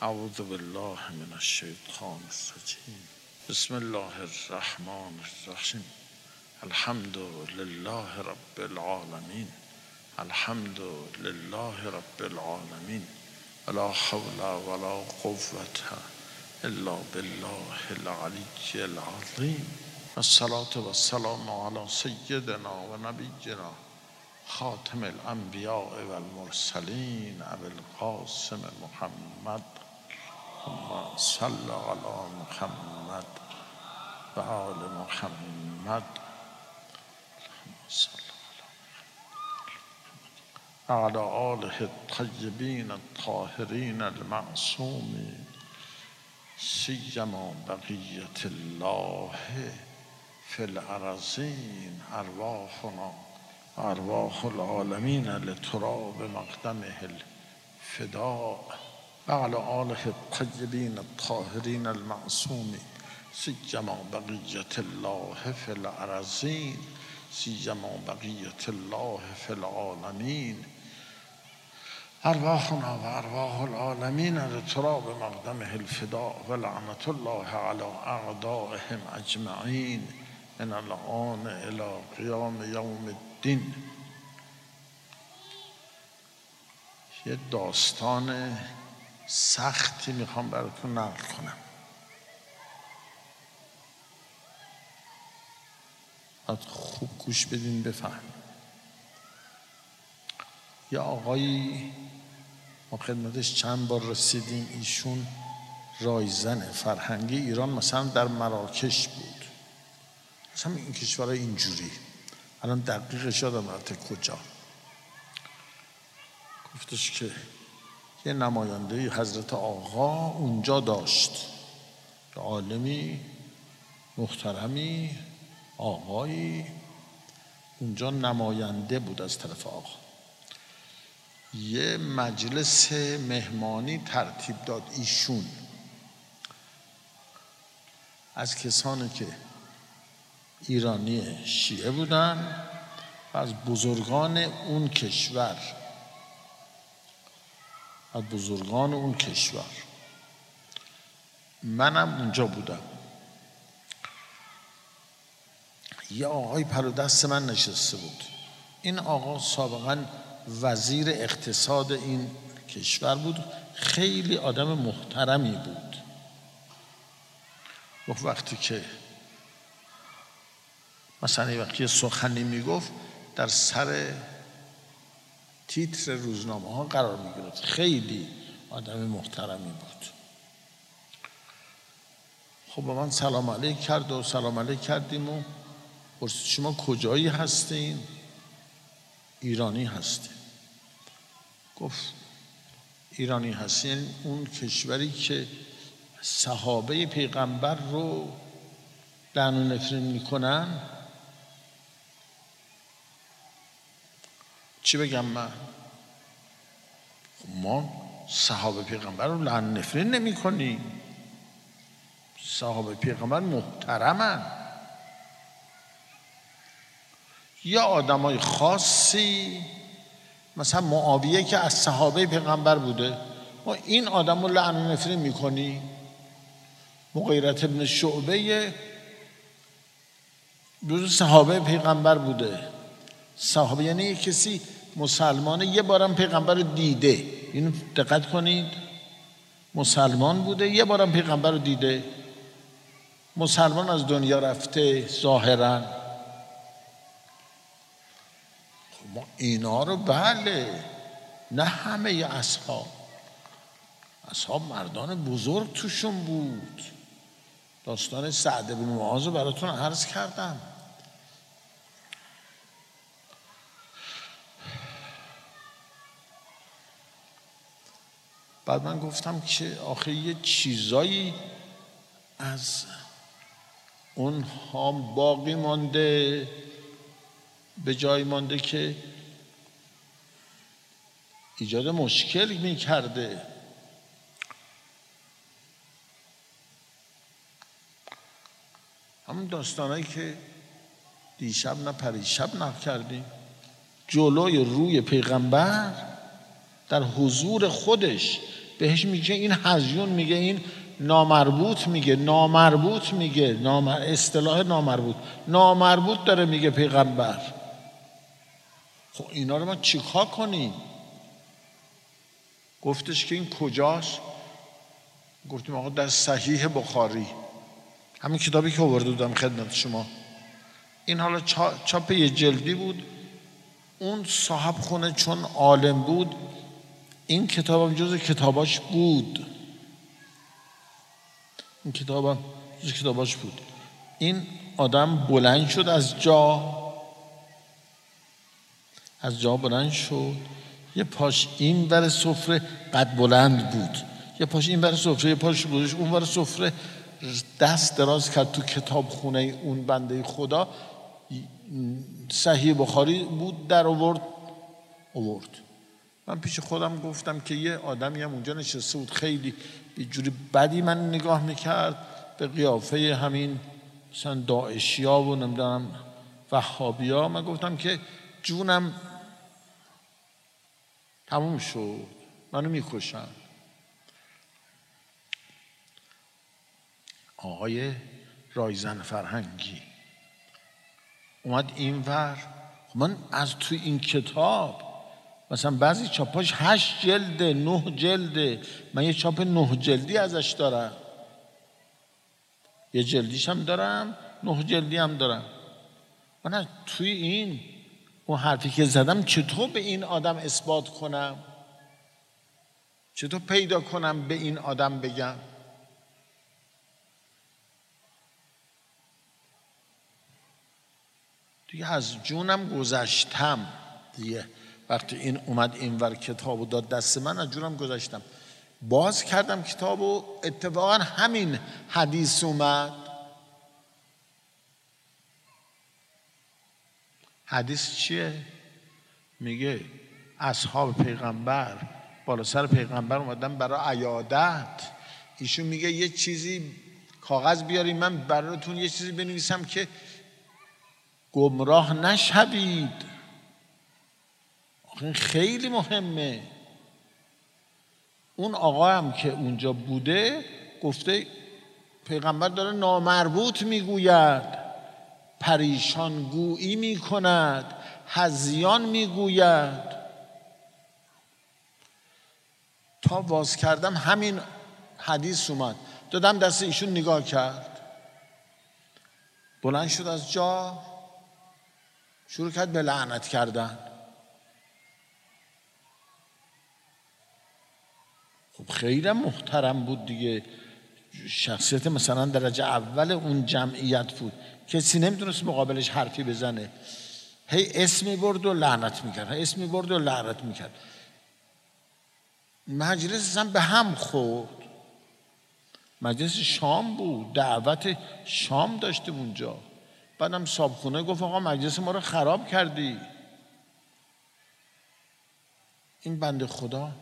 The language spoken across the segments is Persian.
اعوذ بالله من الشیطان الرجیم. بسم الله الرحمن الرحیم. الحمد لله رب العالمین. الحمد لله رب العالمین. ولا حول ولا قوة الا بالله العلی العظیم. الصلاة والسلام علی سیدنا و نبینا خاتم الانبیاء والمرسلین ابی القاسم محمد. اللهم صل علی محمد و آل محمد. وعلى آله الطیبین الطاهرین المعصومین سیما بقیة الله فی الارضین. ارواحنا ارواح العالمین لتراب مقدمه الفداء. وعلى آله الطیبین الطاهرین المعصومین سیما بقیة الله فی الارضین. سیما بقیة الله فی العالمین. ارواحنا و ارواح العالمین لتراب مقدمه الفداء. و لعنة الله علی اعدائهم اجمعین من الآن الی قیام یوم الدین. یه داستان سختی میخوام براتون نقل کنم. باید خوب گوش بدین بفهم. یه آقایی ما خدمتش چند بار رسیدیم، ایشون رایزن فرهنگی ایران مثلا در مراکش بود، مثلا این کشورهای اینجوری، الان دقیقش یادم رفته کجا. گفتش که یه نماینده حضرت آقا اونجا داشت، عالمی محترمی آقایی اونجا نماینده بود از طرف آقا. یه مجلس مهمانی ترتیب داد ایشون از کسانی که ایرانی شیعه بودن و از بزرگان اون کشور، از بزرگان اون کشور. منم اونجا بودم. یه آقای پر دست من نشسته بود. این آقا سابقا وزیر اقتصاد این کشور بود، خیلی آدم محترمی بود. وقتی که مثلا یه وقتی سخنی میگفت در سر تیتر روزنامه ها قرار میگرفت، خیلی آدم محترمی بود. خب با من سلام علیک کرد و سلام علیک کردیم و پرسید شما کجایی هستین؟ ایرانی هستیم. گفت ایرانی هستین اون کشوری که صحابه پیغمبر رو لعن و نفرین میکنن؟ چی بگم من؟ ما صحابه پیغمبر رو لعن و نفرین نمی کنیم. صحابه پیغمبر محترمن. یا آدمای خاصی مثلا معاویه که از صحابه پیغمبر بوده، ما این آدم رو لعن و نفرین میکنی؟ مغیرة ابن شعبه جز صحابه پیغمبر بوده. صحابه یعنی یک کسی مسلمانه یه بارم پیغمبر رو دیده، اینو دقت کنید، مسلمان بوده یه بارم پیغمبر رو دیده، مسلمان از دنیا رفته ظاهراً. ما اینا رو بله، نه همه اصحاب مردان بزرگ توشون بود. داستان سعد بن معاذ رو براتون عرض کردم. بعد من گفتم که آخه یه چیزایی از اونها باقی مانده، به جای مانده که ایجاد مشکل میکرده. همون داستانایی که دیشب نه پریشب نقل کردیم، جلوی روی پیغمبر در حضور خودش بهش میگه این هزیون، میگه این نامربوط، میگه نامربوط، میگه اصطلاح نامربوط داره میگه پیغمبر. خب اینا رو ما چیکار کنیم؟ گفتش که این کجاست؟ گفتیم آقا در صحیح بخاری، همین کتابی که آورده بودم خدمت شما. این حالا چاپ یه جلدی بود. اون صاحب خونه چون عالم بود، این کتابم جز کتاباش بود. این کتابم جز کتاباش بود. این آدم بلند شد از جا بلند شد، یه پاش این ور سفره قد بلند بود، یه پاش این ور سفره، یه پاش گذاشت اون ور سفره، دست دراز کرد تو کتاب خونه اون بنده خدا. صحیح بخاری بود، در آورد. من پیش خودم گفتم که یه آدمی هم اونجا نشسته بود، خیلی یه جوری بدی من نگاه میکرد، به قیافه همین مثلا داعشیا و نمیدونم وهابیا. من گفتم که جونم تموم شد، منو میکشن. آقای رایزن فرهنگی اومد اینور. من از توی این کتاب مثلا بعضی چاپاش 8 جلده 9 جلده، من یه چاپ 9 جلدی ازش دارم، یه جلدیش هم دارم، 9 جلدی هم دارم. من از توی این اون حرفی که زدم چطور به این آدم اثبات کنم؟ چطور پیدا کنم به این آدم بگم؟ دیگه از جونم گذشتم دیگه. وقتی این اومد اینور کتابو داد دست من، از جونم گذشتم. باز کردم کتابو، اتفاقا همین حدیث اومد. حدیث چیه؟ میگه اصحاب پیغمبر بالا سر پیغمبر اومدن برای عیادت. ایشون میگه یه چیزی کاغذ بیاریم من براتون یه چیزی بنویسم که گمراه نشوید. این خیلی مهمه. اون آقا هم که اونجا بوده گفته پیغمبر داره نامربوط میگوید، پریشان گویی میکند، هذیان میگوید. تا باز کردم همین حدیث اومد، دادم دست ایشون، نگاه کرد، بلند شد از جا، شروع کرد به لعنت کردن. خب خیلی محترم بود دیگه، شخصیت مثلا درجه اول اون جمعیت بود، کسی نمیتونست مقابلش حرفی بزنه. هی اسمی برد و لعنت میکرد، مجلس اصلا به هم خورد. مجلس شام بود، دعوت شام داشته اونجا. بعدم صاحبخونه گفت آقا مجلس ما رو خراب کردی. این بنده خدا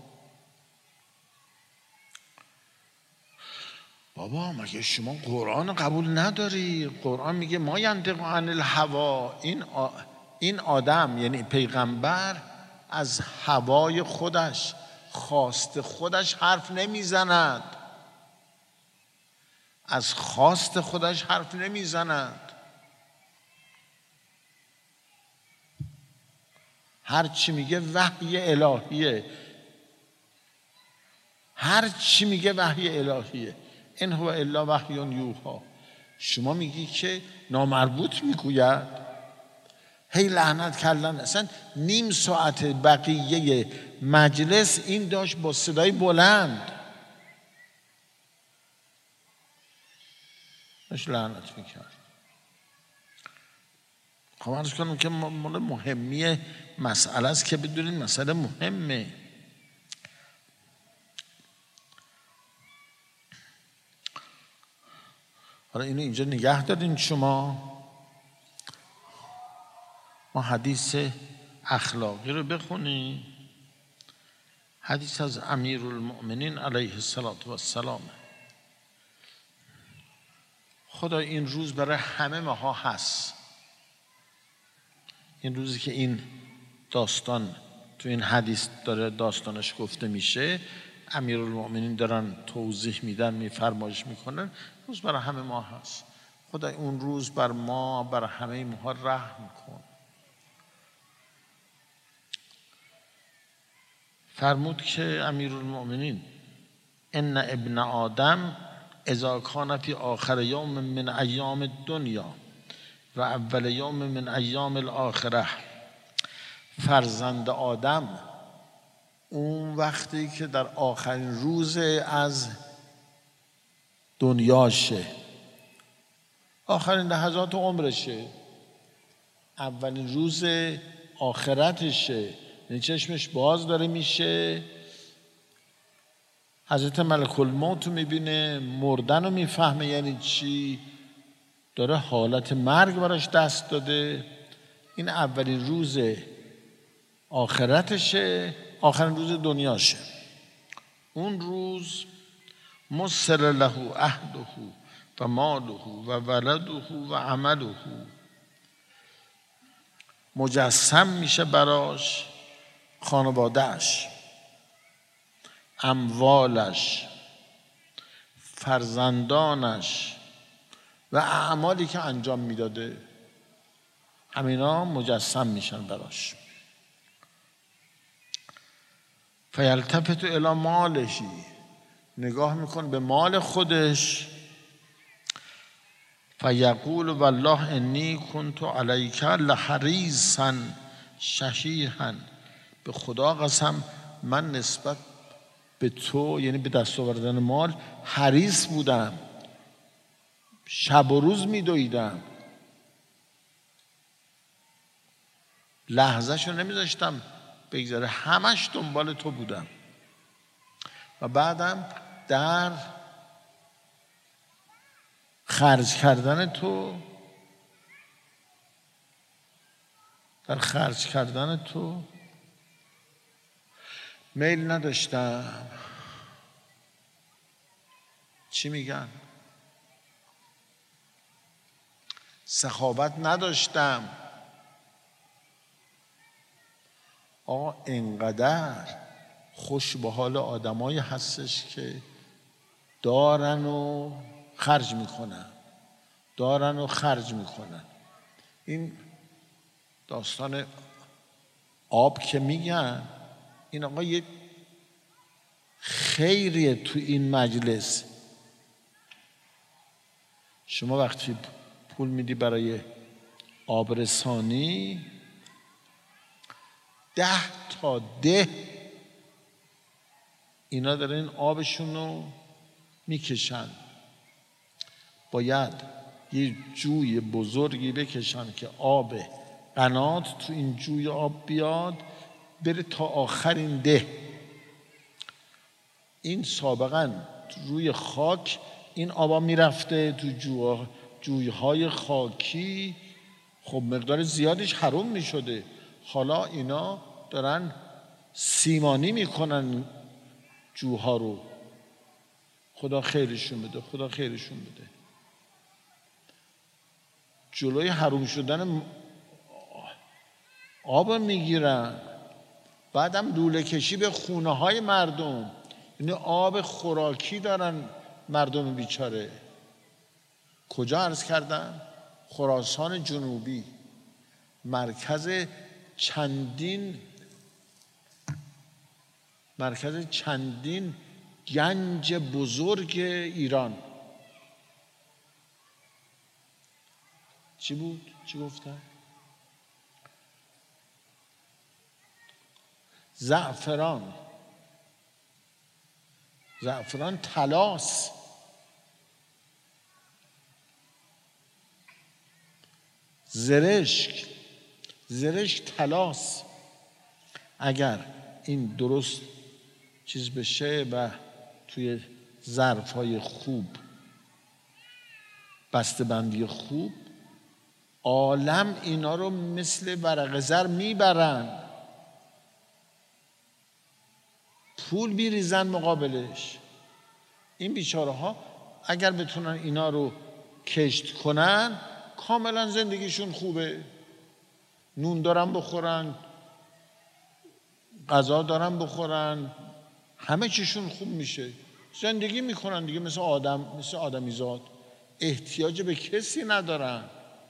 بابا مگه شما قرآن قبول نداری؟ قرآن میگه ما ینطق عن الهوا. این آدم یعنی پیغمبر از هوای خودش، خواست خودش حرف نمیزند، از خواست خودش حرف نمیزند. هر چی میگه وحی الهیه، هر چی میگه وحی الهیه. ان هو الا وحی یوحی. شما میگی که نامربوط میگوید، هی لعنت کردن. اصلا نیم ساعت بقیه مجلس این داشت با صدای بلند داشت لعنت میکرد. خب عرض کنم که مال مهمی مسئله است که بدونید مسئله مهمه. حالا اینو اینجا نگه دارین شما. ما حدیث اخلاقی رو بخونیم. حدیث از امیرالمؤمنین علیه السلام. خدا این روز برای همه ماها هست. این روزی که این داستان تو این حدیث داره داستانش گفته میشه، امیرالمؤمنین دارن توضیح میدن، میفرمایش میکنن، روز برای همه ما هست. خدای اون روز بر ما، بر همه ما رحم کن. فرمود که امیرالمؤمنین ان ابن آدم اذا کان فی آخر یوم من ایام الدنیا و اول یوم من ایام الاخره، فرزند آدم اون وقتی که در آخرین روز از دنیاشه، آخرین لحظات عمرشه، اولین روز آخرتشه، یعنی چشمش باز داره میشه، حضرت ملک الموت رو میبینه، مردن رو میفهمه یعنی چی، داره حالت مرگ براش دست داده. این اولین روز آخرتشه، آخرین روز دنیاشه. اون روز مسر له عهده و ماله و ولده و عمله، مجسم میشه براش خانوادهش، اموالش، فرزندانش و اعمالی که انجام میداده، همینا مجسم میشن براش. فیلتفت الی مالهی، نگاه میکن به مال خودش، فیقول والله انی کنت علیک لحریصا شحیحا، به خدا قسم من نسبت به تو، یعنی به دست آوردن مال، حریص بودم، شب و روز میدویدم، لحظه‌شو نمیذاشتم بگذره، همش دنبال تو بودم. و بعدم در خرج کردن تو، میل نداشتم. چی میگن؟ سخاوت نداشتم. آقا اینقدر خوش به حال آدمایی هستش که دارن و خرج میکنن. این داستان آب که میگن، این آقا یه خیریه تو این مجلس. شما وقتی پول میدی برای آبرسانی، 10 تا ده اینا دارن این آبشون رو میکشن، باید یه جوی بزرگی بکشن که آب قنات تو این جوی آب بیاد، بره تا آخرین ده. این سابقا روی خاک این آبا میرفته تو جویهای خاکی، خب مقدار زیادش حروم میشده. حالا اینا دارن سیمانی میکنن جوها رو. خدا خیرشون بده. جلوی حروم شدن آب میگیرن، بعدم لوله کشی به خونه های مردم. یعنی آب خوراکی دارن مردم بیچاره. کجا عرض کردم؟ خراسان جنوبی، مرکز چندین گنج بزرگ ایران. چی بود؟ چی گفتن؟ زعفران طلاست. زرشک طلاست. اگر این درست چیز بشه و توی ظرف‌های خوب، بسته‌بندی خوب، عالم اینا رو مثل ورق زر میبرن، پول میریزن مقابلش. این بیچاره ها اگر بتونن اینا رو کشت کنن، کاملا زندگیشون خوبه، نون دارن بخورن، غذا دارن بخورن، همه چیشون خوب میشه، زندگی میکنن دیگه مثل آدمیزاد، احتیاج به کسی ندارن.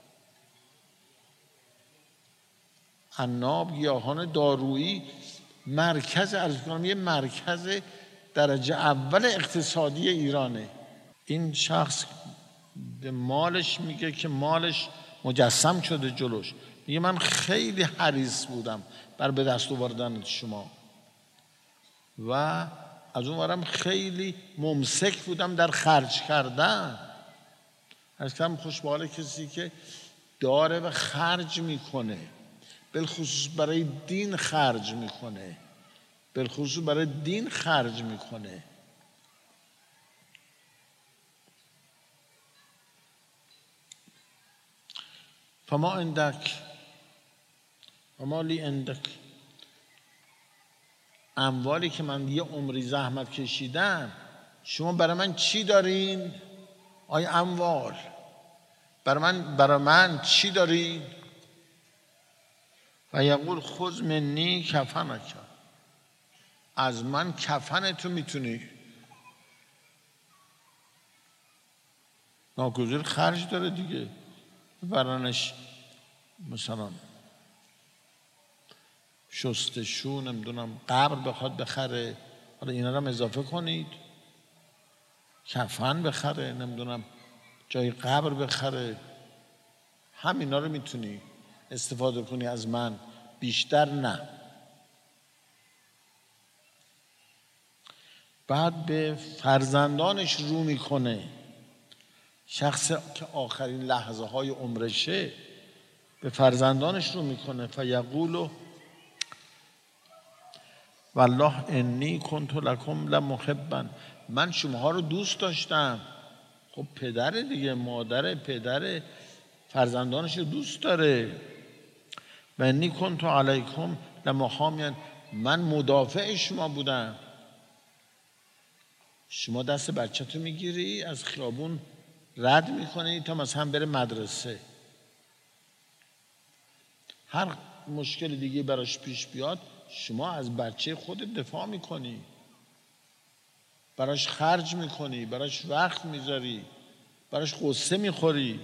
عناب، گیاهان دارویی، مرکز یه مرکز درجه اول اقتصادی ایرانه. این شخص به مالش میگه که مالش مجسم شده جلوش، میگه من خیلی حریص بودم بر به دست آوردن شما و از اون ورم خیلی ممسک بودم در خرج کردن. از کم خوش به حال کسی که داره و خرج میکنه، بالخصوص برای دین خرج میکنه، بالخصوص برای دین خرج میکنه. فما عندک و ما لی عندک، اموالی که من یه عمری زحمت کشیدم، شما برای من چی دارین؟ آی اموال، برای من چی دارین؟ و یقول خذ منی کفنک، از من کفن تو میتونی. ناگزیر خرج داره دیگه، برانش مثلا شستشو، نمیدونم قبر بخواد بخره، حالا اینا رو هم اضافه کنید، کفن بخره، نمیدونم جای قبر بخره، همینا رو میتونی استفاده کنی از من، بیشتر نه. بعد به فرزندانش رو میکنه، شخص که آخرین لحظه های عمرشه به فرزندانش رو میکنه. فیقول والله انی کنت لکم لمحبا، من شماها رو دوست داشتم. خب پدره دیگه، مادر پدره فرزندانش رو دوست داره. و انی کنت علیکم لمحامیا، من مدافع شما بودم. شما دست بچه تو میگیری از خیابون رد میکنی تا مثلا بره مدرسه، هر مشکل دیگه براش پیش بیاد شما از بچه خودت دفاع میکنی، براش خرج میکنی، براش وقت میذاری، براش قصه میخوری.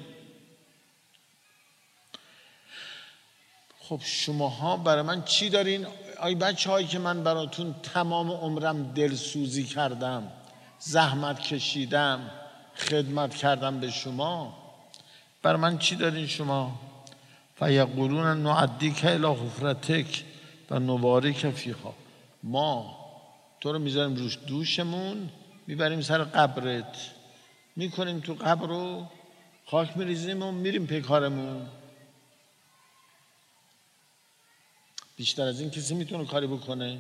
خب شماها برای من چی دارین؟ آی بچه هایی که من براتون تمام عمرم دلسوزی کردم، زحمت کشیدم، خدمت کردم به شما، برای من چی دارین شما؟ فیقولون نعدیک الی حفرتک و نواریک فیها، ما تو رو میذاریم روش دوشمون، میبریم سر قبرت، میکنیم تو قبر رو خاک میریزیم و میریم پی کارمون. بیشتر از این کسی میتونه کاری بکنه؟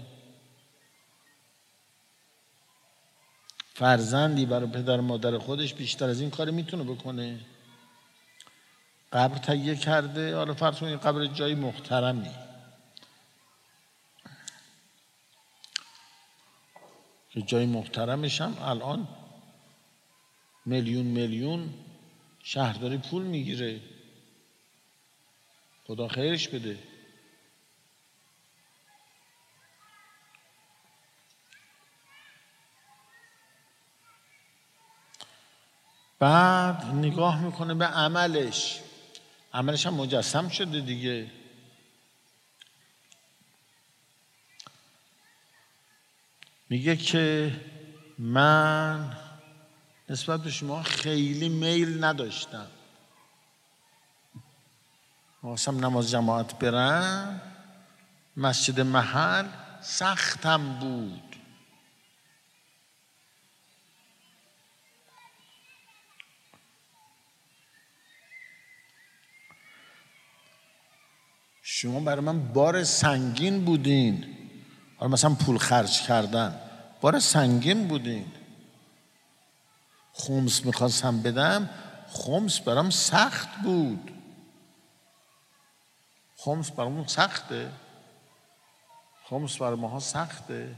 فرزندی برای پدر مادر خودش بیشتر از این کاری میتونه بکنه؟ قبر تهیه کرده، حالا فرض کنید قبر جای محترمی، که جای محترمش هم الان میلیون شهرداری پول میگیره، خدا خیرش بده. بعد نگاه میکنه به عملش هم مجسم شده دیگه. میگه که من نسبت به شما خیلی میل نداشتم، واسم نماز جماعت برم، مسجد محل سختم بود، شما برای من بار سنگین بودین، حالا مثلا پول خرج کردن بار سنگین بودین. خمس میخواستم بدم، خمس برام سخت بود. خمس برامون سخته؟ خمس برای ماها سخته؟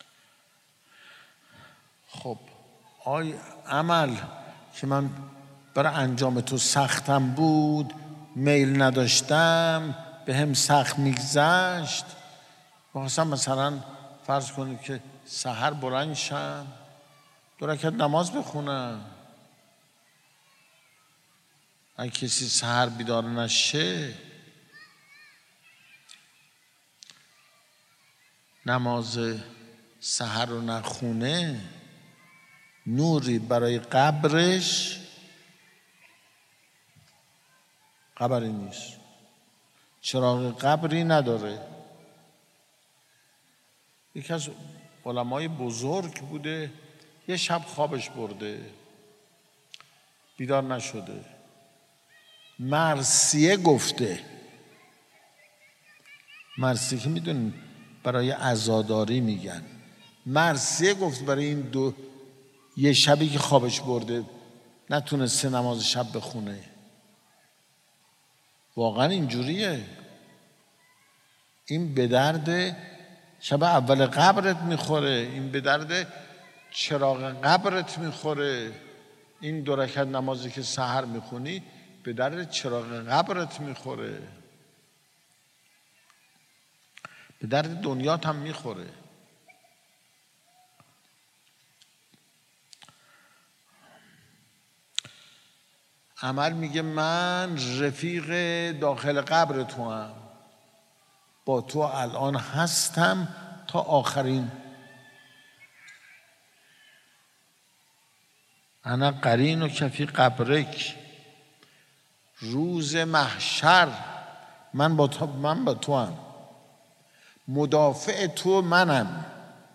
خب آی عمل که من برای انجام تو سختم بود، میل نداشتم، به هم سخت میگذشت. بخواستم مثلا فرض کنید که سحر بلند شم 2 رکعت نماز بخونم. اگه کسی سحر بیدار نشه، نماز سحر رو نخونه، نوری برای قبرش قبری نیست، چراغ قبری نداره. یکی از علمای بزرگ بوده، یه شب خوابش برده، بیدار نشده، مرثیه گفته. مرثیه که میدونین برای عزاداری میگن. مرثیه گفت برای این یه شبی که خوابش برده نتونسته نماز شب بخونه. واقعا اینجوریه. این به درد شب اول قبرت میخوره، این به درد چراغ قبرت میخوره. این 2 رکعت نمازی که سحر میخونی به درد چراغ قبرت میخوره، به درد دنیات هم میخوره. عمل میگه من رفیق داخل قبر تو هم، با تو الان هستم تا آخرین. انا قرین و کفی قبرک، روز محشر من با تو هم، مدافع تو منم،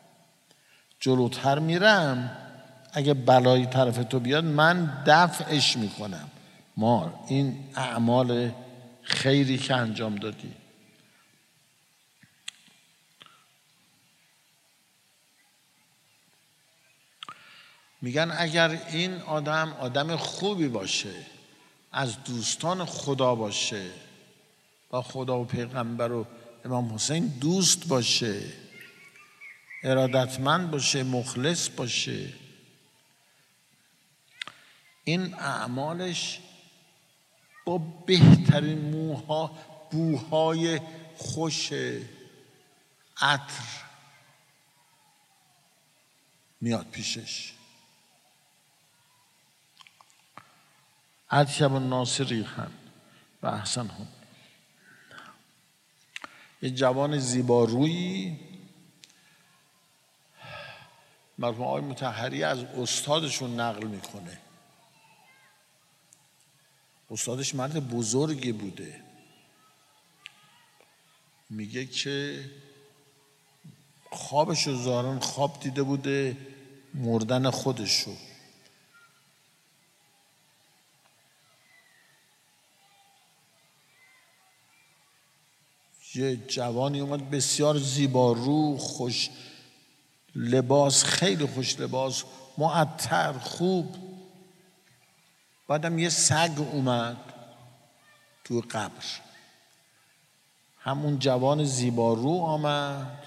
جلوتر میرم، اگه بلایی طرف تو بیاد من دفعش میکنم. ما این اعمال خیری که انجام دادی. میگن اگر این آدم خوبی باشه، از دوستان خدا باشه، با خدا و پیغمبر و امام حسین دوست باشه، ارادتمند باشه، مخلص باشه، این اعمالش با بهترین بوهای خوش عطر میاد پیشش. اطیب الناس ریحا و احسنهم. یه جوان زیبارویی، مرحوم آقای مطهری از استادشون نقل میکنه. استادش مرد بزرگی بوده. میگه که خوابشو ظاهراً خواب دیده بوده، مردن خودشو. یه جوانی اومد بسیار زیبارو، خوش لباس، خیلی خوش لباس، معطر، خوب. بعدم یه سگ اومد تو قبر. همون جوان زیبارو آمد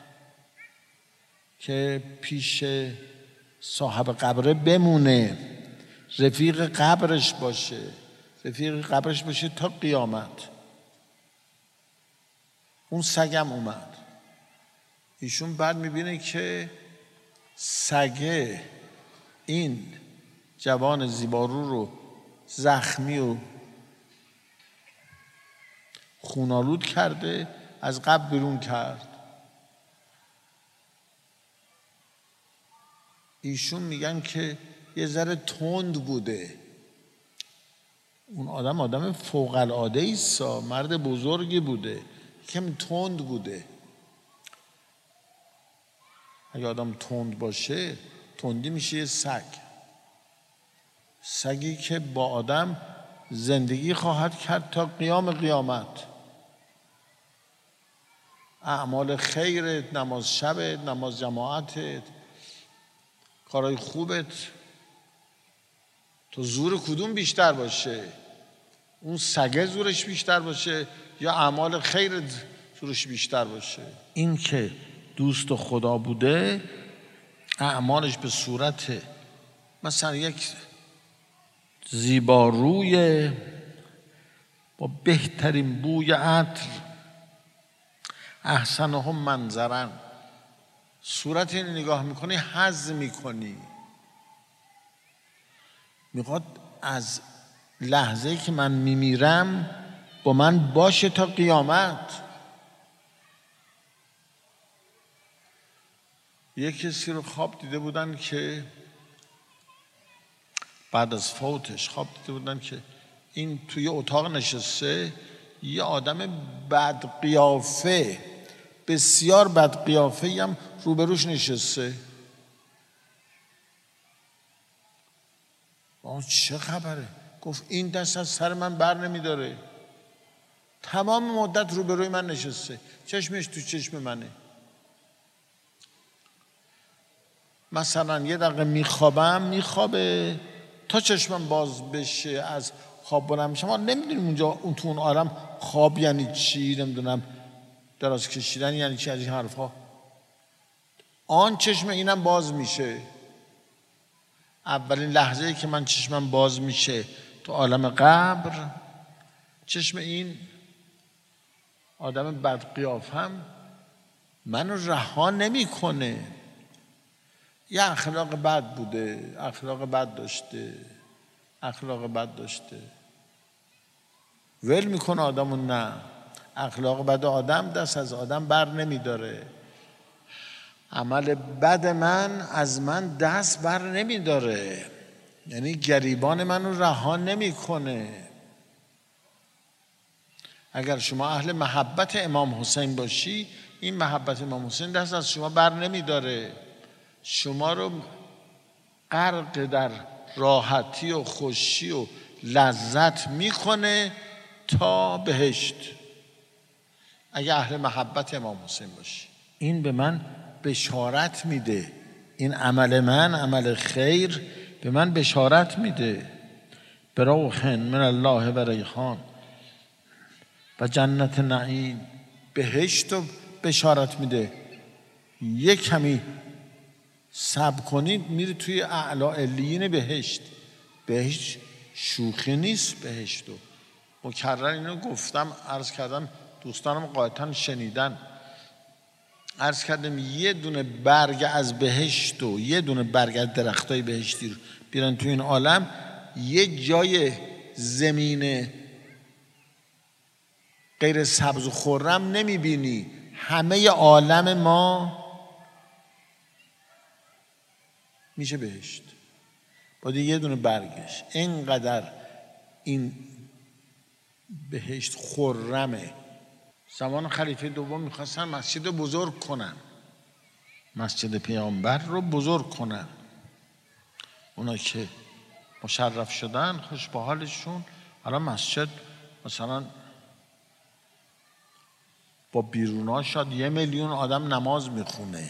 که پیش صاحب قبره بمونه، رفیق قبرش باشه تا قیامت. اون سگم اومد. ایشون بعد میبینه که سگه این جوان زیبارو رو زخمی و خونالود کرده، از قبر بیرون کرد. ایشون میگن که یه ذره تند بوده. اون آدم فوق العاده ایست، مرد بزرگی بوده، کم تند بوده. اگه آدم تند باشه، تندی میشه یه سگی که با آدم زندگی خواهد کرد تا قیام قیامت. اعمال خیرت، نماز شبت، نماز جماعتت، کارهای خوبت، تو زور کدوم بیشتر باشه؟ اون سگه زورش بیشتر باشه یا اعمال خیرت زورش بیشتر باشه؟ این که دوست خدا بوده، اعمالش به صورت مثلا یک زیباروی با بهترین بوی عطر، احسنهم منظرن. صورت این نگاه میکنی حظ میکنی، میخواد از لحظه‌ای که من میمیرم با من باشه تا قیامت. یک کسی رو خواب دیده بودن که بعد از فوتش خواب دیده بودن که این توی اتاق نشسته، یه آدم بد قیافه، بسیار بد قیافه هم روبروش نشسته. چه خبره؟ گفت این دست از سر من بر نمیداره، تمام مدت روبروی من نشسته، چشمش تو چشم منه. مثلا یه دقیقه میخوابه تا چشمم باز بشه، از خواب بلند میشم. ما نمیدونیم اونجا اون تو اون عالم خواب یعنی چی، نمیدونم دراز کشیدن یعنی چی، از این حرفا. آن چشم اینم باز میشه، اولین لحظه‌ای که من چشمم باز میشه تو عالم قبر، چشم این آدم بد قیافم منو رها نمیکنه. یه اخلاق بد بوده، اخلاق بد داشته، ول میکنه آدمو؟ نه، اخلاق بد آدم دست از آدم بر نمیداره، عمل بد من از من دست بر نمیداره، یعنی گریبان منو رها نمیکنه. اگر شما اهل محبت امام حسین باشی، این محبت امام حسین دست از شما بر نمیداره، شما رو غرق در راحتی و خوشی و لذت میکنه تا بهشت، اگه اهل محبت امام حسین باشی. این به من بشارت میده، این عمل من، عمل خیر به من بشارت میده. بروح من الله و ریحان و جنت نعیم، بهشت رو بشارت میده. یک کمی صبر کنید میری توی اعلی علیین بهشت. بهشت شوخی نیست، بهشت رو مکرر اینو گفتم، عرض کردم، دوستانم قاعدتاً شنیدن. عرض کردم یه دونه برگ از بهشت و یه دونه برگ از درختای بهشتی رو بیارن تو این عالم، یه جای زمین غیر سبز و خرم نمیبینی. همه عالم ما میشه بهشت با یه دونه برگش. اینقدر این بهشت خرمه. زمان خلیفه دوم میخواستن مسجد رو بزرگ کنن، مسجد پیامبر رو بزرگ کنن. اونا که مشرف شدن خوش به حالشون، الان مسجد مثلا با بیرونا شاید 1 میلیون آدم نماز میخونه.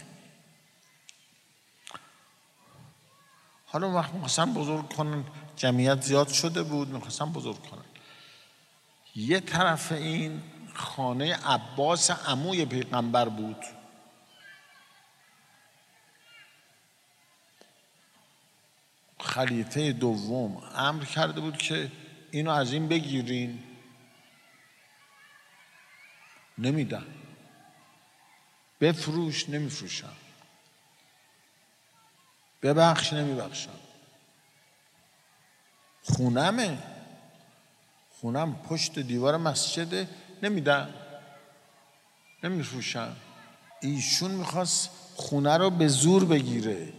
حالا اون وقت میخواستن بزرگ کنن، جمعیت زیاد شده بود، میخواستن بزرگ کنن. یه طرف این خانه عباس عموی پیغمبر بود، خلیفه دوم امر کرده بود که اینو از این بگیرین، نمیدن، بفروش نمیفروشن، ببخش نمیبخشن. خونم پشت دیوار مسجده، نمیدن، نمیفروشن. ایشون میخواست خونه رو به زور بگیره.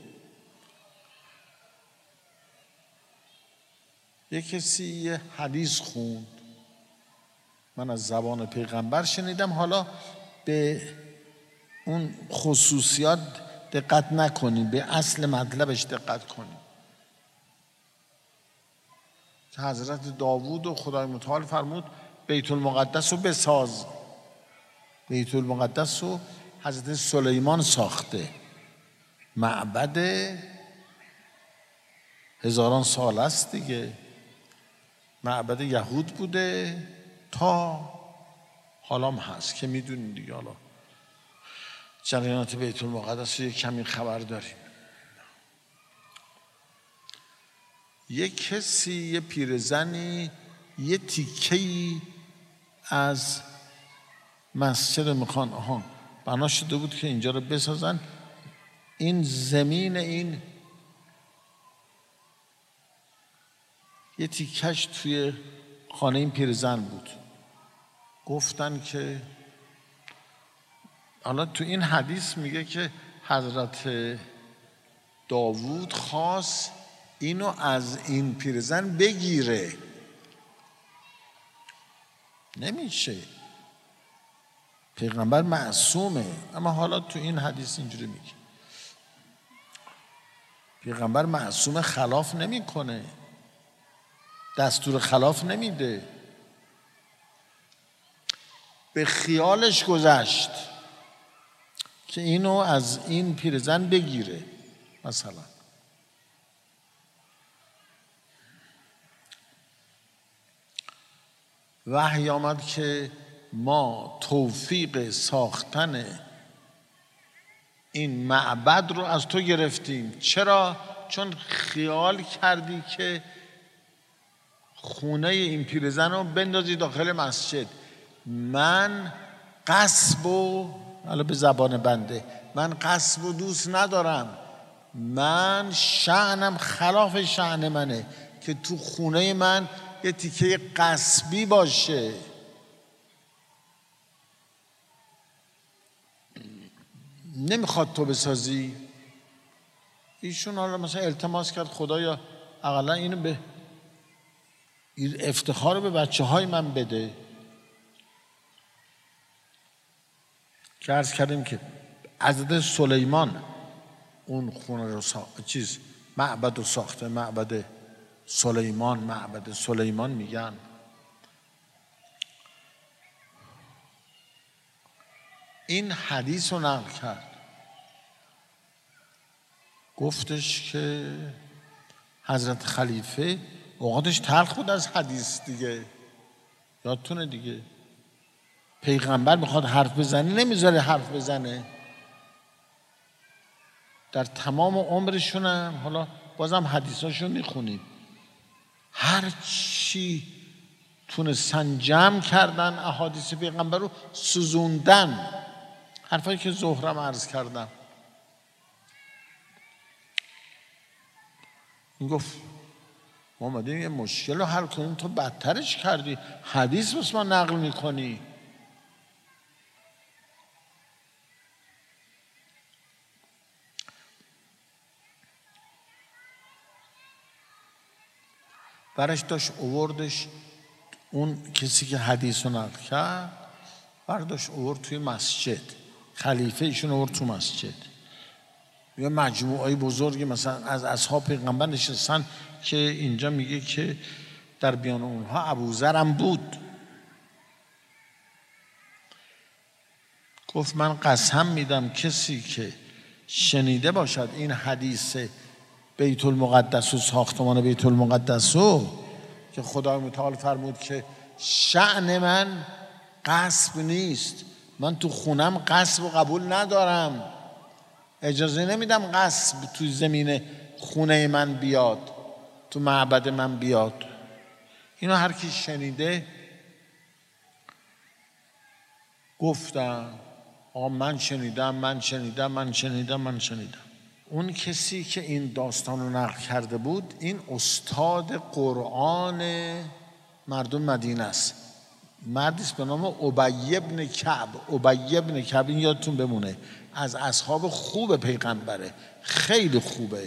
یک کسی یه حدیث خوند، من از زبان پیغمبر شنیدم، حالا به اون خصوصیات دقت نکنید، به اصل مطلبش دقت کنید. که حضرت داوود و خدای متعال فرمود بیت المقدس رو بساز. بیت المقدس رو حضرت سلیمان ساخته، معبد 1000 سال است دیگه، معبد یهود بوده تا حالا هم هست که میدونید دیگه. حالا جریانات بیت المقدس رو یک کمی خبر داریم. یه کسی، یه پیرزنی یه تیکه‌ای از مسجد میخوان بنا شده بود که اینجا رو بسازن. این زمین این یه تیکش توی خانه این پیرزن بود. گفتن که حالا تو این حدیث میگه که حضرت داوود خواست اینو از این پیرزن بگیره، نمیشه، پیغمبر معصومه. اما حالا تو این حدیث اینجوری میگه پیغمبر معصوم، خلاف نمیکنه، دستور خلاف نمیده. به خیالش گذشت که اینو از این پیرزن بگیره. مثلا وحی آمد که ما توفیق ساختن این معبد رو از تو گرفتیم. چرا؟ چون خیال کردی که خونه این پیرزن رو بندازی داخل مسجد. من غصب و حالا به زبان بنده، من غصب و دوست ندارم. من شأنم خلاف شأن منه که تو خونه من یه تیکه غصبی باشه. نمیخواد تو بسازی. ایشون حالا مثلا التماس کرد خدایا اقلا اینو به افتخار به بچه های من بده. که عرض کردیم که حضرت سلیمان اون خونه رو معبد رو ساخته. معبد سلیمان میگن. این حدیث رو نقل کرد، گفتش که حضرت خلیفه اوقاتش تلخ بود از حدیث دیگه، یادتونه دیگه، پیغمبر میخواد حرف بزنه نمیذاره حرف بزنه. در تمام عمرشون هم حالا بازم حدیثاشون میخونیم، هر چی تونستن جمع کردن احادیث پیغمبر رو سوزوندن. حرفایی که زهرم عرض کردم، این گفت ما اومدیم یه مشکل رو حل کنیم، تو بدترش کردی، حدیث بس ما نقل میکنی. برش داشت اووردش، اون کسی که حدیث رو نقل کرد برداشت اوورد توی مسجد، خلیفه ایشون اوورد تو مسجد. یه مجموعه بزرگی مثلا از اصحاب پیغمبر نشستن که اینجا میگه که در بیان اونها ابوذر هم بود. گفت من قسم میدم کسی که شنیده باشد این حدیث بیت المقدس و ساختمان بیت المقدس رو که خدای متعال فرمود که شأن من غصب نیست، من تو خونم غصب و قبول ندارم، اجازه نمیدم غصب تو زمین خونه من بیاد، تو معبد من بیاد. اینو هر کی شنیده گفتم آقا من شنیدم. اون کسی که این داستان رو نقل کرده بود این استاد قرآن مردم مدینه است، مردیست به نام ابی بن کعب. این یادتون بمونه، از اصحاب خوب پیغمبره، خیلی خوبه.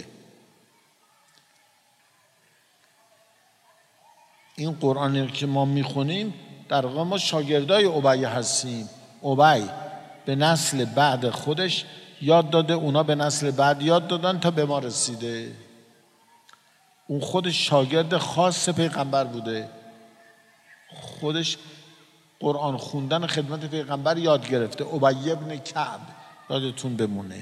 این قرآنی که ما میخونیم در واقع ما شاگردای ابی هستیم. ابی به نسل بعد خودش یاد داده، اونا به نسل بعد یاد دادن تا به ما رسیده. اون خودش شاگرد خاص پیغمبر بوده، خودش قرآن خوندن خدمت پیغمبر یاد گرفته. ابی بن کعب یادتون بمونه.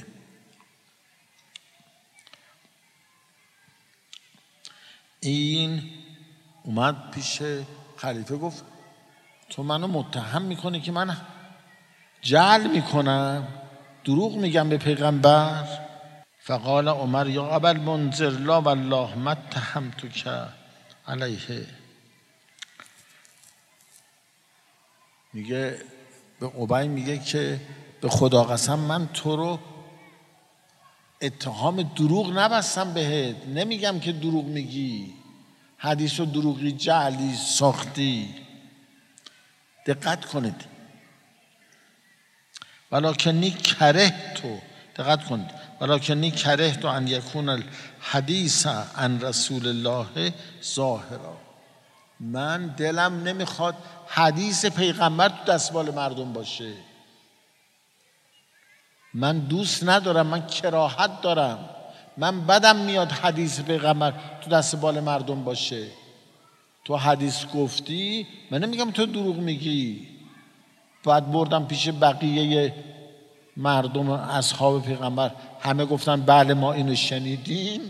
این اومد پیش خلیفه گفت تو منو متهم میکنی که من جعل میکنم، دروغ میگم به پیغمبر؟ فقال عمر یا ابا المنذر لا والله ما اتهمتک علیه. میگه به ابی میگه که به خدا قسم من تو رو اتهام دروغ نبستم بهت، نمیگم که دروغ میگی، حدیث و دروغی جعلی ساختی. دقت کنید. ولکنی کرهت، دقت کنید، ولکنی کرهت ان یکون الحدیث عن رسول الله ظاهرا. من دلم نمیخواد حدیث پیغمبر تو دستبال مردم باشه. من دوست ندارم، من کراهت دارم، من بدم میاد حدیث پیغمبر تو دستبال مردم باشه. تو حدیث گفتی، من نمیگم تو دروغ میگی. بعد بردم پیش بقیه مردم اصحاب پیغمبر، همه گفتن بله ما اینو شنیدیم.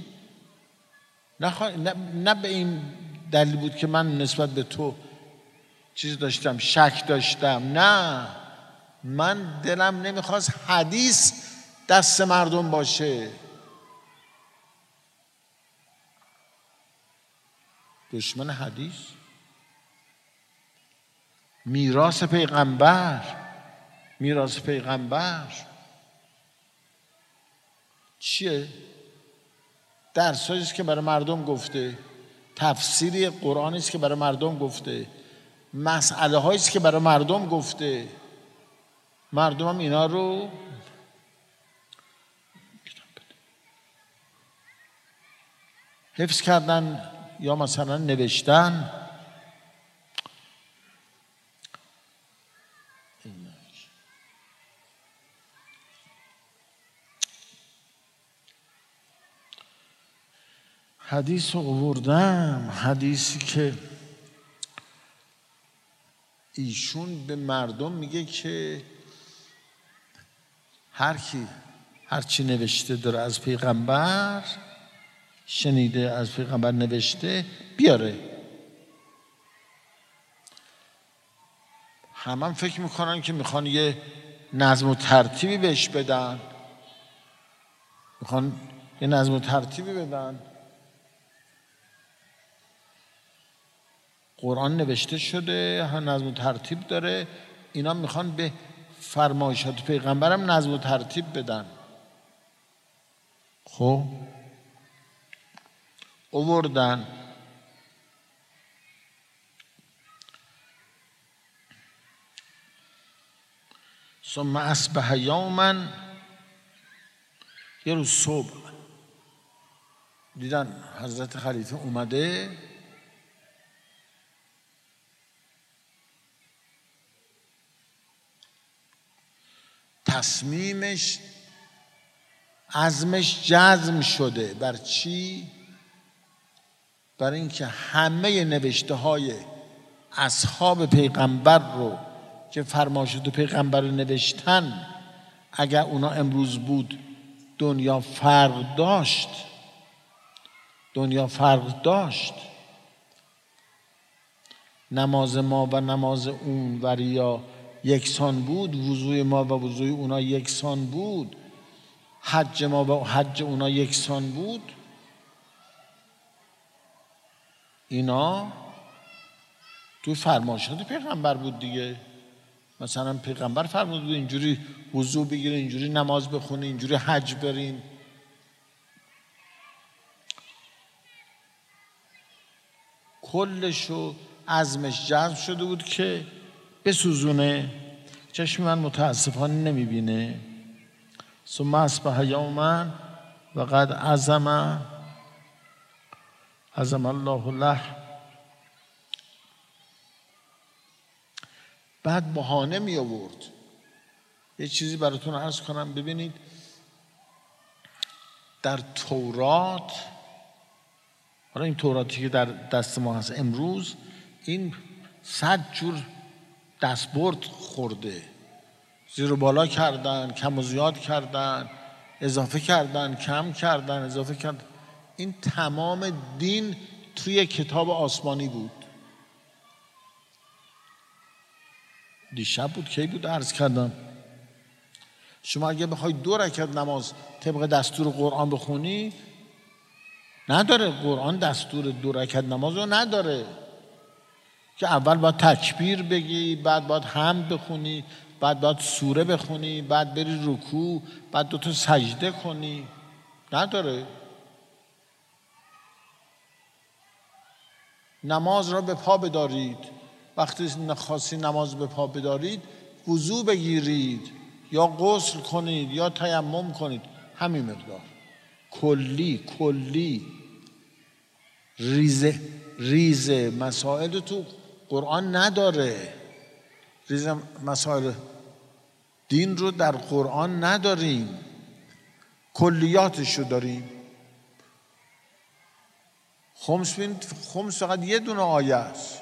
نه به این دلیل بود که من نسبت به تو چیز داشتم، شک داشتم، نه، من دلم نمیخواست حدیث دست مردم باشه. دشمن حدیث، میراث پیغمبر، میراث پیغمبر چیه؟ درسایی است که برای مردم گفته، تفسیری قرآنی است که برای مردم گفته، مسئله هایی است که برای مردم گفته. مردم هم اینا رو حفظ کردن یا مثلا نوشتن. حدیث رو آوردم، حدیثی که ایشون به مردم میگه که هر کی هر چی نوشته داره از پیغمبر، شنیده از پیغمبر نوشته، بیاره. همه فکر میکنن که میخوان یه نظم و ترتیبی بهش بدن، میخوان یه نظم و ترتیبی بدن. قرآن نوشته شده، هم نظم و ترتیب داره، اینا میخوان به فرمایشات پیغمبرم نظم و ترتیب بدن. خب آوردن. ثم اصبح یوما، یه روز صبح دیدن حضرت خلیفه اومده، تصمیمش، عزمش جزم شده. بر چی؟ برای اینکه همه نوشته های اصحاب پیغمبر رو که فرمایشات پیغمبر رو نوشتن، اگر اونا امروز بود دنیا فرق داشت، دنیا فرق داشت. نماز ما و نماز اون وریا یکسان بود، وضوء ما و وضوء اونا یکسان بود، حج ما و حج اونا یکسان بود. اینا تو فرمایشات پیغمبر بود دیگه. مثلا پیغمبر فرمود بود اینجوری وضوء بگیرین، اینجوری نماز بخونین، اینجوری حج برین. کلشو عزمش جزم شده بود که بسوزونه. چشم من متاسفانه نمیبینه. ثم اصبح یوما و قد عزم الله له. بعد بهانه می آورد. یه چیزی براتون عرض کنم، ببینید در تورات، حالا این توراتی که در دست ما هست امروز، این 100 جور دستبرد خورده، زیر و بالا کردن، کم و زیاد کردن، اضافه کردن، کم کردن، اضافه کردن. این تمام دین توی کتاب آسمانی بود. دیشب بود، کی بود عرض کردم، شما اگه بخوای 2 رکعت نماز طبق دستور قرآن بخونی، نداره. قرآن دستور 2 رکعت نماز رو نداره که اول باید تکبیر بگی، بعد باید حمد بخونی، بعد باید سوره بخونی، بعد بری رکوع، بعد 2 تا سجده کنی. نداره. نماز را به پا بدارید. وقتی خواستید نماز به پا بدارید، وضو بگیرید یا غسل کنید یا تیمم کنید. همین مقدار. کلی ریزه مسائل تو قرآن نداره. ریزه مسائل دین رو در قرآن نداریم، کلیاتش رو داریم. خمس فقط 1 دونه آیه است.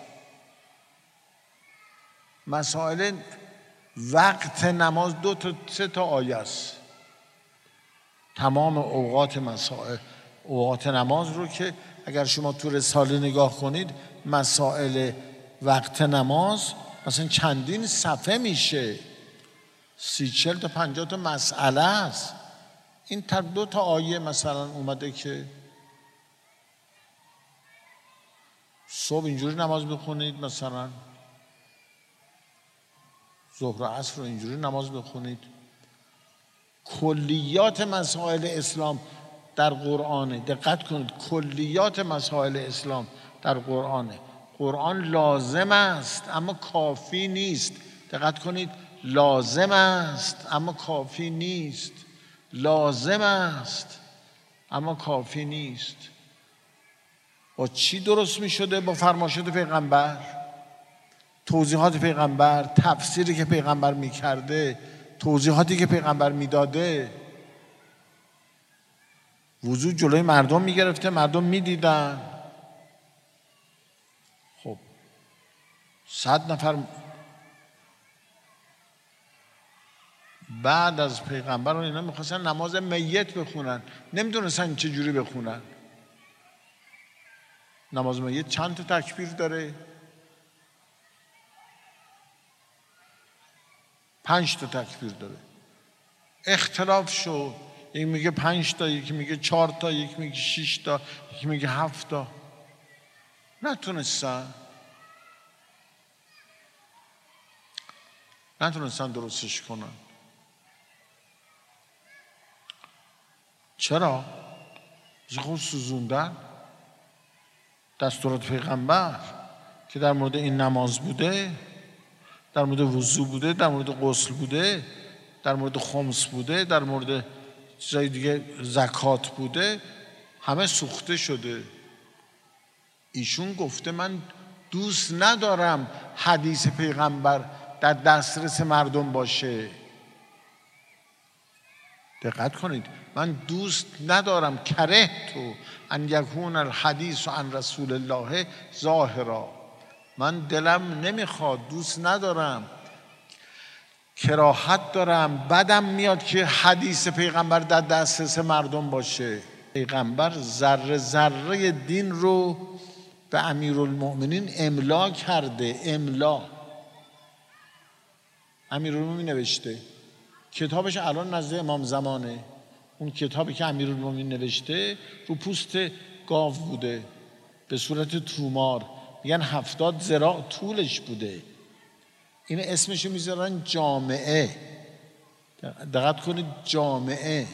مسائل وقت نماز 2 تا 3 تا آیه است. تمام اوقات نماز رو که اگر شما تو رساله نگاه کنید، مسائل وقت نماز مثلا چندین صفحه میشه، 30-40 تا 50 تا مسئله است. این 2 تا آیه مثلا اومده که صبح اینجوری نماز بخونید، مثلا ظهر و عصر رو اینجوری نماز بخونید. کلیات مسائل اسلام در قرآنه. دقت کنید، کلیات مسائل اسلام در قرآنه. قرآن لازم است اما کافی نیست. دقت کنید، لازم است اما کافی نیست. لازم است اما کافی نیست. با چی درست می شده؟ با فرمایشات پیغمبر، توضیحات پیغمبر، تفسیری که پیغمبر می کرده، توضیحاتی که پیغمبر می داده. وضو جلوی مردم می گرفته، مردم می دیدن. خب 100 نفر بعد از پیغمبر اینا میخواستن نماز میت بخونن، نمیدونستن چه جوری بخونن. نماز میت چند تا تکبیر داره؟ 5 تا تکبیر داره. اختلاف شد، یکی میگه 5 تا، یکی میگه 4 تا، یکی میگه 6 تا، یکی میگه 7 تا. نتونستن درستش کنن. چرا؟ خود سوزوندن دستورات پیغمبر که در مورد این نماز بوده، در مورد وضو بوده، در مورد غسل بوده، در مورد خمس بوده، در مورد چیزای دیگه زکات بوده، همه سوخته شده. ایشون گفته من دوست ندارم حدیث پیغمبر در دسترس مردم باشه. دقت کنید، من دوست ندارم، کره تو ان یکون الحدیث عن رسول الله ظاهرا. من دلم نمیخواد، دوست ندارم، کراهت دارم، بدم میاد که حدیث پیغمبر در دسترس مردم باشه. پیغمبر ذره ذره دین رو به امیرالمؤمنین املا کرده. املا. امیرالمؤمنین نوشته، کتابش الان نزد امام زمانه. اون کتابی که امیرالمؤمنین نوشته رو پوست گاو بوده به صورت تومار، میگن 70 ذراع طولش بوده. این اسمشو میذارن جامعه. دقت کنید، جامعه.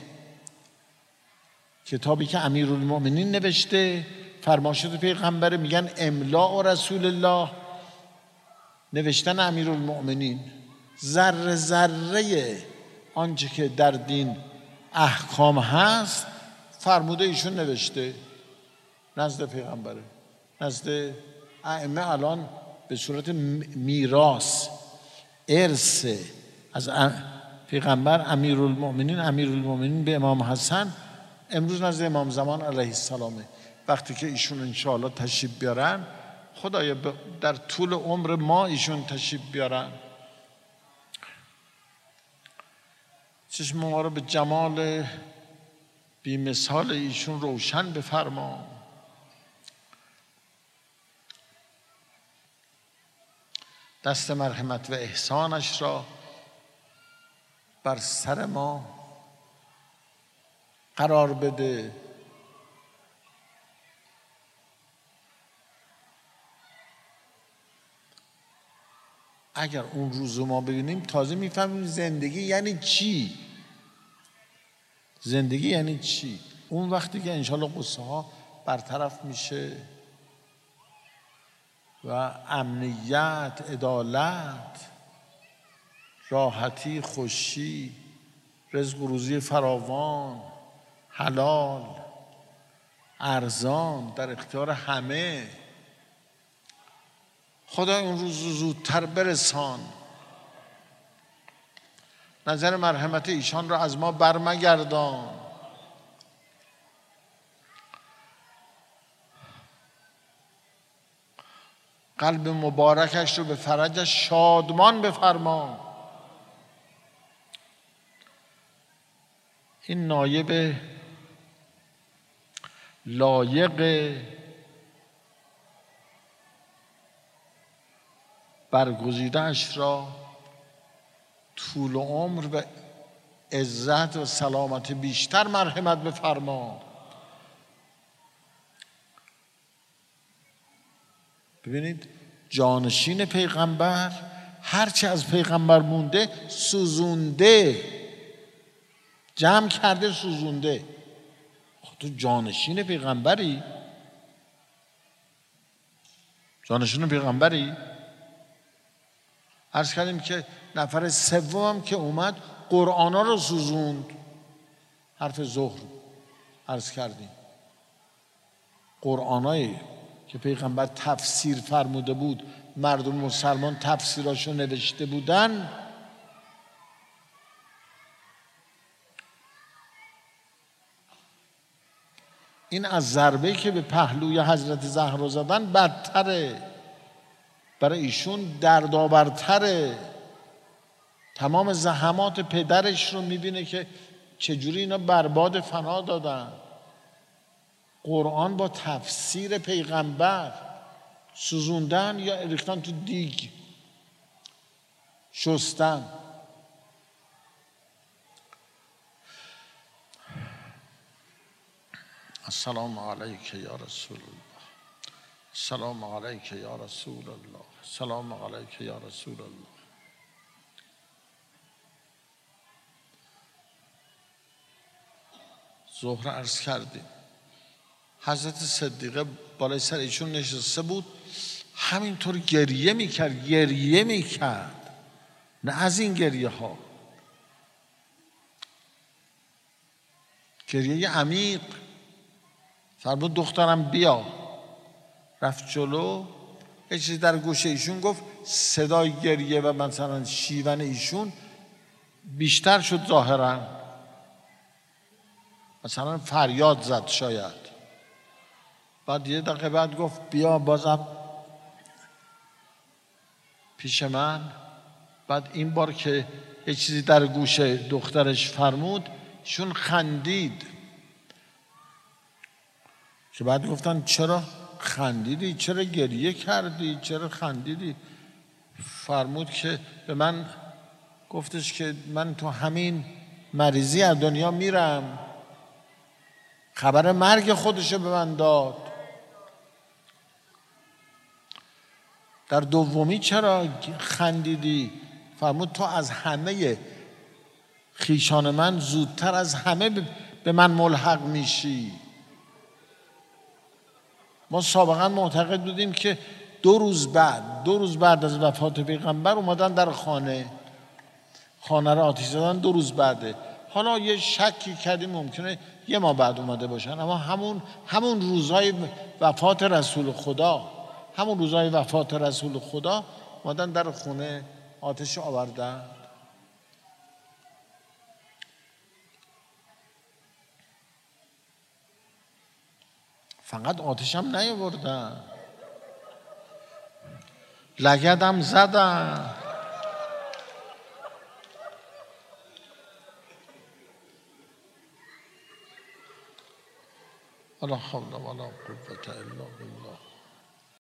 کتابی که امیرالمؤمنین نوشته، فرمایشات پیغمبر، میگن املاء رسول الله، نوشتن امیرالمؤمنین. ذره ذره آنچه که در دین احکام هست فرموده ایشون نوشته نزد پیغمبره، نزد ائمه. الان به صورت میراث، ارث از پیغمبر امیرالمؤمنین به امام حسن، امروز نزد امام زمان علیه السلامه. وقتی که ایشون انشاءالله تشریف بیارن، خدایا در طول عمر ما ایشون تشریف بیارن، چشم ما رو به جمال بی مثال ایشون روشن بفرما. دست مرحمت و احسانش را بر سر ما قرار بده. اگر اون روز رو ما ببینیم تازه میفهمیم زندگی یعنی چی. زندگی یعنی چی. اون وقتی که انشالله قصه ها برطرف میشه و امنیت، عدالت، راحتی، خوشی، رزق و روزی فراوان، حلال، ارزان در اختیار همه. خدا اون روز زودتر برسان. نظر مرحمت ایشان را از ما برمگردان. قلب مبارکش رو به فرجش شادمان بفرما. این نایب لایق برگزیده‌اش را طول و عمر و عزت و سلامت بیشتر مرحمت بفرما. ببینید جانشین پیغمبر هرچی از پیغمبر مونده سوزونده، جمع کرده سوزونده. تو جانشین پیغمبری؟ جانشین پیغمبری؟ عرض کردیم که نفر سوم که اومد قرآنا رو سوزوند. حرف ظهر عرض کردیم قرآنایی که پیغمبر تفسیر فرموده بود مردم مسلمان تفسیراشو نوشته بودن، این از ضربه‌ای که به پهلوی حضرت زهرا زدن بدتره، برای ایشون دردآورتره. تمام زحمات پدرش رو میبینه که چجوری اینا برباد فنا دادن. قرآن با تفسیر پیغمبر سوزوندن یا ریختن تو دیگ شستن. السلام علیک یا رسول الله، السلام علیک یا رسول الله، السلام علیک یا رسول الله. ظهر عرض کردیم حضرت صدیقه بالای سر ایشون نشسته بود، همینطور گریه میکرد، نه از این گریه ها، گریه عمیق. فرمود دخترم بیا. رفت جلو، یه چیزی در گوشه ایشون گفت، صدای گریه و مثلا شیون ایشون بیشتر شد ظاهرا، مثلا فریاد زد شاید. بعد یه دقیقه بعد گفت بیا بازم پیش من. بعد این بار که یه چیزی در گوش دخترش فرمود شون خندید، که بعد گفتن چرا خندیدی، چرا گریه کردی، چرا خندیدی؟ فرمود که به من گفتش که من تو همین مریضی از دنیا میرم. خبر مرگ خودشو به من داد. در دومی چرا خندیدی؟ فرمود تو از همه خیشان من زودتر از همه به من ملحق میشی. ما سابقا معتقد بودیم که دو روز بعد از وفات پیغمبر اومدن در خانه را آتش زدن. 2 روز بعده. حالا یه شکی کردیم ممکنه یه ماه بعد اومده باشن، اما همون روزهای وفات رسول خدا اومدن در خونه آتش آوردن. فقط آتش هم نیاوردن، لگدم زدن. ولا حول ولا قوة الا بالله.